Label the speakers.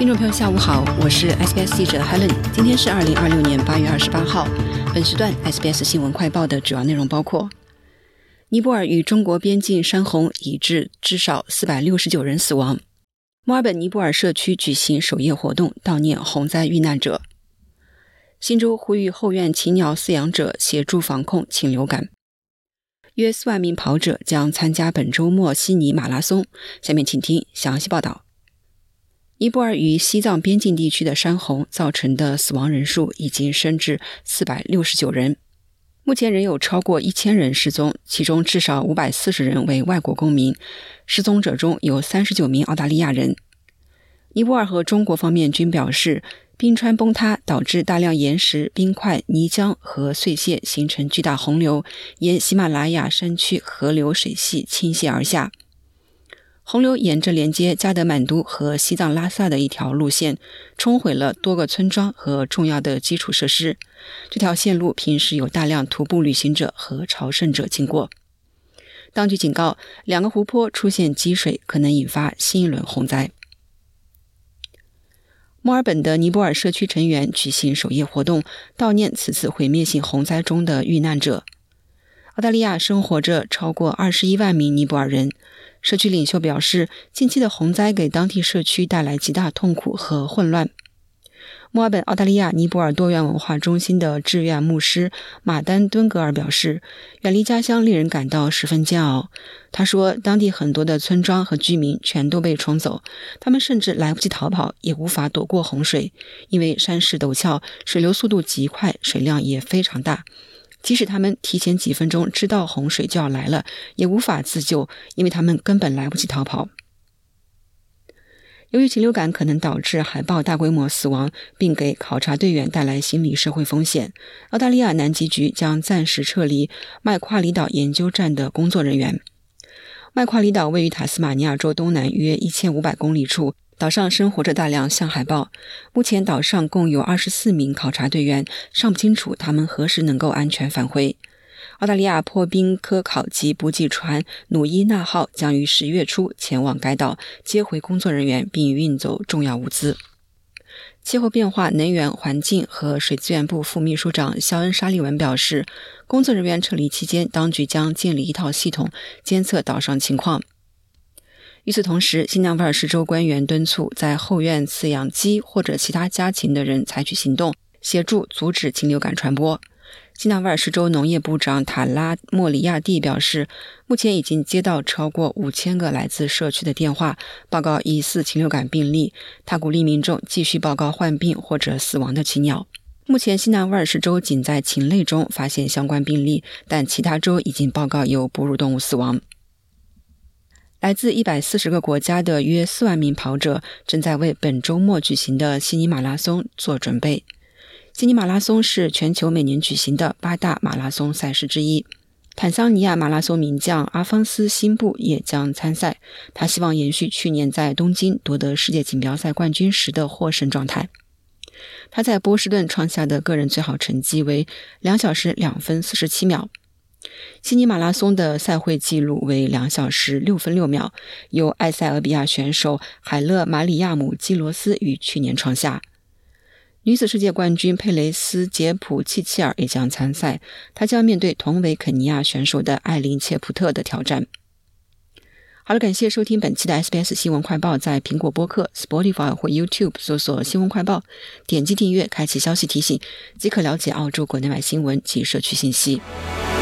Speaker 1: 听众朋友下午好，我是 SBS 记者 Helen， 今天是2026年8月28号。本时段 SBS 新闻快报的主要内容包括：尼泊尔与中国边境山洪已致至少469人死亡，墨尔本尼泊尔社区举行守夜活动悼念洪灾遇难者，新州呼吁后院禽鸟饲养者协助防控禽流感，约4万名跑者将参加本周末悉尼马拉松。下面请听详细报道。尼泊尔与西藏边境地区的山洪造成的死亡人数已经升至469人，目前仍有超过1000人失踪，其中至少540人为外国公民，失踪者中有39名澳大利亚人。尼泊尔和中国方面均表示，冰川崩塌导致大量岩石、冰块、泥浆和碎屑形成巨大洪流，沿喜马拉雅山区河流水系倾泻而下。洪流沿着连接加德满都和西藏拉萨的一条路线，冲毁了多个村庄和重要的基础设施。这条线路平时有大量徒步旅行者和朝圣者经过。当局警告，2个湖泊出现积水，可能引发新一轮洪灾。墨尔本的尼泊尔社区成员举行守夜活动，悼念此次毁灭性洪灾中的遇难者。澳大利亚生活着超过21万名尼泊尔人。社区领袖表示，近期的洪灾给当地社区带来极大痛苦和混乱。墨尔本澳大利亚尼泊尔多元文化中心的志愿牧师马丹敦格尔表示，远离家乡令人感到十分煎熬。他说，当地很多的村庄和居民全都被冲走，他们甚至来不及逃跑，也无法躲过洪水，因为山势陡峭，水流速度极快，水量也非常大。即使他们提前几分钟知道洪水就要来了，也无法自救，因为他们根本来不及逃跑。由于禽流感可能导致海豹大规模死亡，并给考察队员带来心理社会风险，澳大利亚南极局将暂时撤离麦夸里岛研究站的工作人员。麦夸里岛位于塔斯马尼亚州东南约1500公里处，岛上生活着大量象海豹。目前岛上共有24名考察队员，尚不清楚他们何时能够安全返回。澳大利亚破冰科考及补给船努伊纳号将于10月初前往该岛，接回工作人员并运走重要物资。气候变化、能源、环境和水资源部副秘书长肖恩·沙利文表示，工作人员撤离期间，当局将建立一套系统监测岛上情况。与此同时，新南威尔士州官员敦促在后院饲养鸡或者其他家禽的人采取行动，协助阻止禽流感传播。新南威尔士州农业部长塔拉莫里亚蒂表示，目前已经接到超过5000个来自社区的电话，报告疑似禽流感病例。他鼓励民众继续报告患病或者死亡的禽鸟。目前新南威尔士州仅在禽类中发现相关病例，但其他州已经报告有哺乳动物死亡。来自140个国家的约4万名跑者正在为本周末举行的悉尼马拉松做准备。悉尼马拉松是全球每年举行的8大马拉松赛事之一。坦桑尼亚马拉松名将阿方斯·辛布也将参赛，他希望延续去年在东京夺得世界锦标赛冠军时的获胜状态。他在波士顿创下的个人最好成绩为2小时2分47秒。悉尼马拉松的赛会纪录为2小时6分6秒，由埃塞俄比亚选手海勒马里亚姆基罗斯于去年创下。女子世界冠军佩雷斯杰普契切尔也将参赛，她将面对同为肯尼亚选手的艾琳切普特的挑战。好了，感谢收听本期的 SBS 新闻快报，在苹果播客、Spotify 或 YouTube 搜索新闻快报，点击订阅，开启消息提醒，即可了解澳洲国内外新闻及社区信息。